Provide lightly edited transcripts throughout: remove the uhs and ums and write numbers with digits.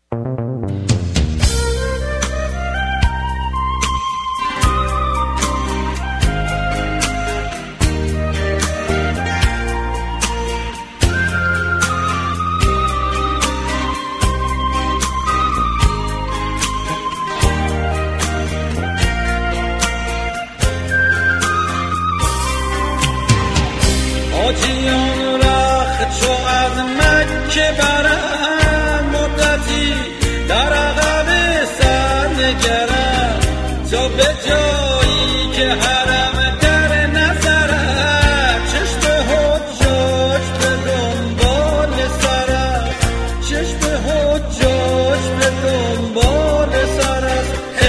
حاجیان رخت چو از مکه برن مدتی در عقب سر نگرن تا به جایی که حرم در نظرد چشم حجاج به دنبال سرد چشم حجاج به دنبال سرد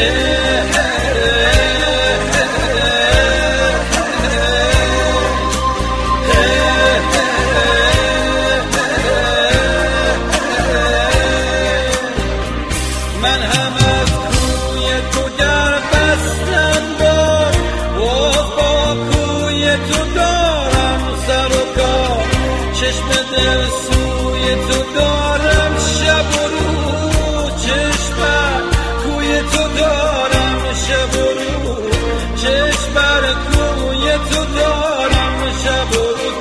من هم از کوی تو در بستم با کوی تو دارم سر و کار چشم دل سوی تو دارم شب و روز چشم کوی تو دارم شب و روز چشم کوی تو دارم شب و روز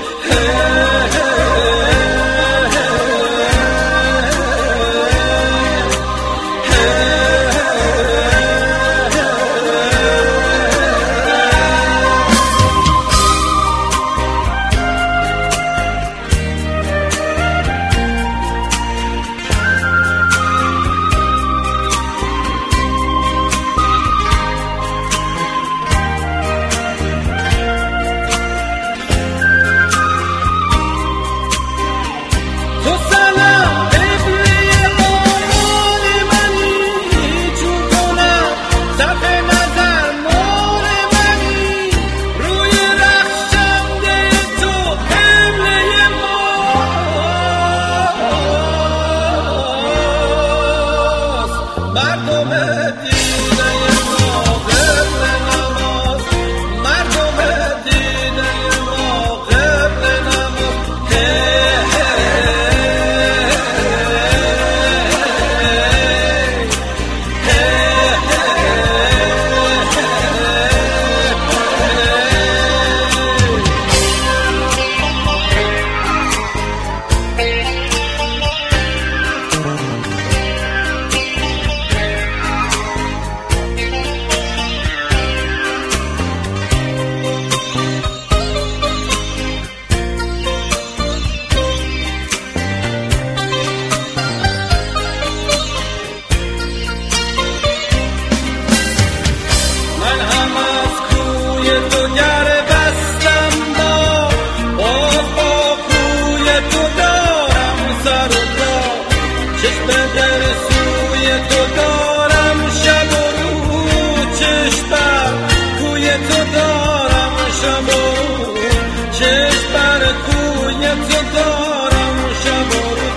تو گر بستم با کوی تو دارم سر و کار چشم در سوی تو دارم شب و روز چشم کوی تو دارم شب و روز چشم کوی تو دارم شب و روز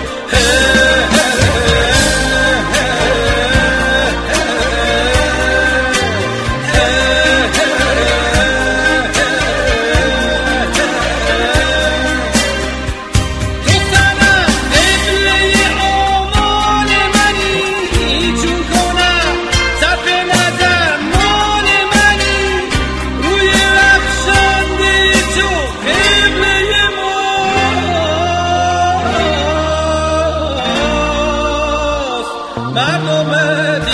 مردم